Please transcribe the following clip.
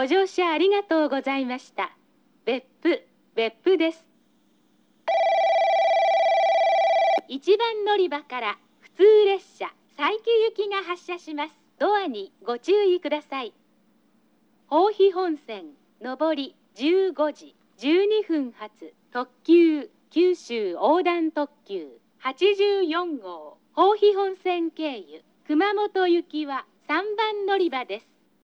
ご乗車ありがとうございました。別府です。1番乗り場から普通列車佐伯行きが発車します。ドアにご注意ください。豊肥本線上り15時12分発特急九州横断特急84号豊肥本線経由熊本行きは3番乗り場です。